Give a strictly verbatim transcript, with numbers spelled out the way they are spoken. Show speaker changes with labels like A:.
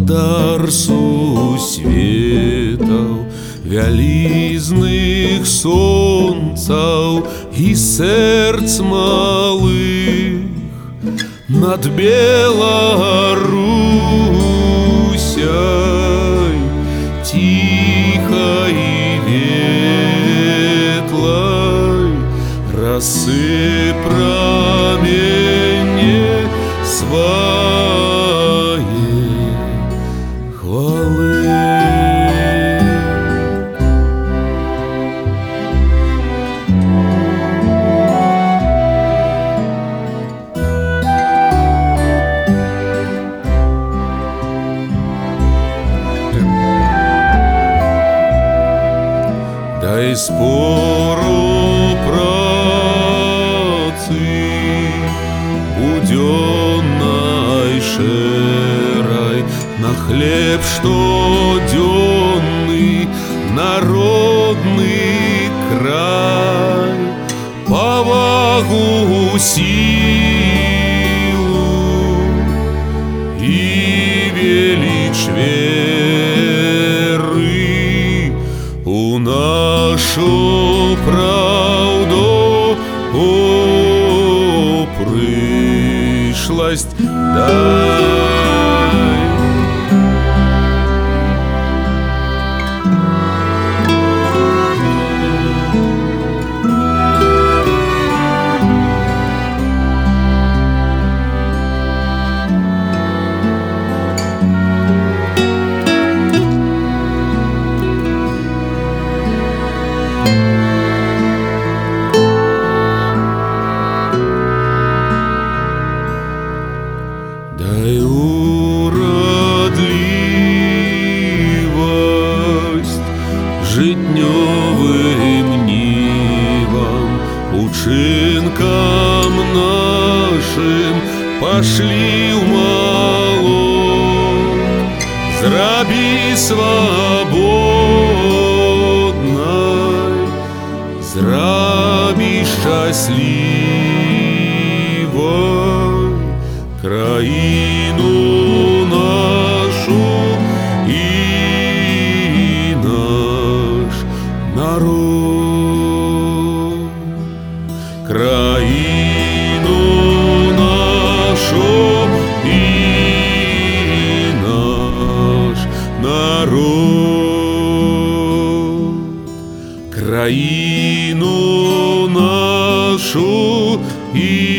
A: Водар сусветаў, вялізных сонцаў і сэрц малых над Беларусяй ціхай і ветлай расы праменне свае хвалы. Дай спору працы будённай шэрай на хлеб штодзённы, народны край, павагу, сілу і веліч веры у нашу правду, о прышласць дай. Дай урадлівасць жытнёвым нівам, учынкам нашым пашлі ў малот, зрабі свабоднай, зрабі шчаслівай краіну нашу і наш народ, краіну нашу і наш народ, краіну нашу і